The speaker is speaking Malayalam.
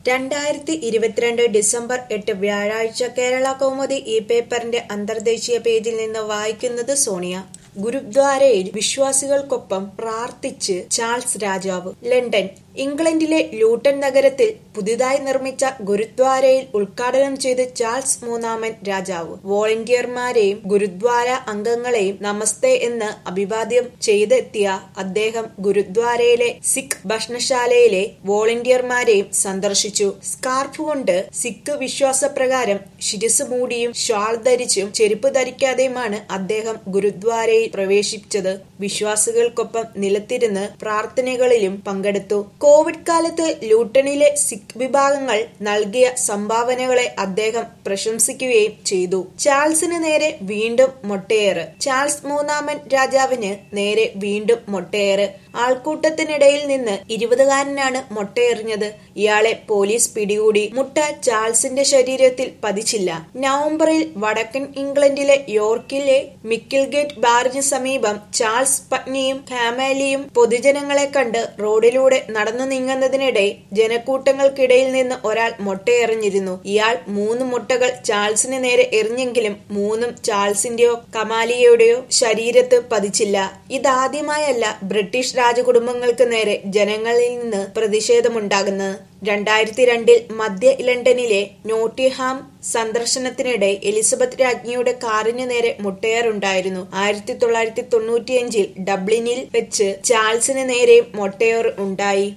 2022 ഡിസംബർ 8 വ്യാഴാഴ്ച കേരള കൗമുദി ഈ പേപ്പറിന്റെ അന്തർദേശീയ പേജിൽ നിന്ന് വായിക്കുന്നത് സോണിയ. ഗുരുദ്വാരയിൽ വിശ്വാസികൾക്കൊപ്പം പ്രാർത്ഥിച്ച് ചാൾസ് രാജാവ്. ലണ്ടൻ. ഇംഗ്ലണ്ടിലെ ലൂട്ടൺ നഗരത്തിൽ പുതിയതായി നിർമ്മിച്ച ഗുരുദ്വാരയിൽ ഉദ്ഘാടനം ചെയ്ത് ചാൾസ് മൂന്നാമൻ രാജാവ് വോളണ്ടിയർമാരെയും ഗുരുദ്വാര അംഗങ്ങളെയും നമസ്തേ എന്ന് അഭിവാദ്യം ചെയ്തെത്തിയ അദ്ദേഹം ഗുരുദ്വാരയിലെ സിഖ് ഭക്ഷണശാലയിലെ വോളണ്ടിയർമാരെയും സന്ദർശിച്ചു. സ്കാർഫ് കൊണ്ട് സിഖ് വിശ്വാസപ്രകാരം ശിരസ് മൂടിയും ഷാൾ ധരിച്ചും ചെരുപ്പ് ധരിക്കാതെയുമാണ് അദ്ദേഹം ഗുരുദ്വാരയിൽ പ്രവേശിച്ചത്. വിശ്വാസികൾക്കൊപ്പം നിലത്തിരുന്ന് പ്രാർത്ഥനകളിലും പങ്കെടുത്തു. കോവിഡ് കാലത്ത് ലൂട്ടണിലെ സിഖ് വിഭാഗങ്ങൾ നൽകിയ സംഭാവനകളെ അദ്ദേഹം പ്രശംസിക്കുകയും ചെയ്തു. ചാൾസിന് നേരെ വീണ്ടും മൊട്ടയേറ്. ചാൾസ് മൂന്നാമൻ രാജാവിന് നേരെ വീണ്ടും മൊട്ടയേറ്. ആൾക്കൂട്ടത്തിനിടയിൽ നിന്ന് 20കാരനാണ് മൊട്ടയെറിഞ്ഞത്. ഇയാളെ പോലീസ് പിടികൂടി. മുട്ട ചാൾസിന്റെ ശരീരത്തിൽ പതിച്ചില്ല. നവംബറിൽ വടക്കൻ ഇംഗ്ലണ്ടിലെ യോർക്കിലെ മിക്കിൽഗേറ്റ് ബാറിന് സമീപം ചാൾസ് പത്നിയും കാമാലിയും പൊതുജനങ്ങളെ കണ്ട് റോഡിലൂടെ നടന്നു നീങ്ങുന്നതിനിടെ ജനക്കൂട്ടങ്ങൾക്കിടയിൽ നിന്ന് ഒരാൾ മൊട്ടയെറിഞ്ഞിരുന്നു. ഇയാൾ 3 മുട്ടകൾ ചാൾസിന് നേരെ എറിഞ്ഞെങ്കിലും 3ഉം ചാൾസിന്റെയോ കമാലിയയുടെയോ ശരീരത്ത് പതിച്ചില്ല. ഇതാദ്യമായല്ല ബ്രിട്ടീഷ് രാജകുടുംബങ്ങൾക്ക് നേരെ ജനങ്ങളിൽ നിന്ന് പ്രതിഷേധമുണ്ടാകുന്നത്. 2002 മധ്യ ലണ്ടനിലെ നോട്ടിംഗ്ഹാം സന്ദർശനത്തിനിടെ എലിസബത്ത് രാജ്ഞിയുടെ കാറിന് നേരെ മൊട്ടയേറുണ്ടായിരുന്നു. 1995 ഡബ്ലിനിൽ വെച്ച് ചാൾസിന് നേരെയും മൊട്ടയേർ ഉണ്ടായി.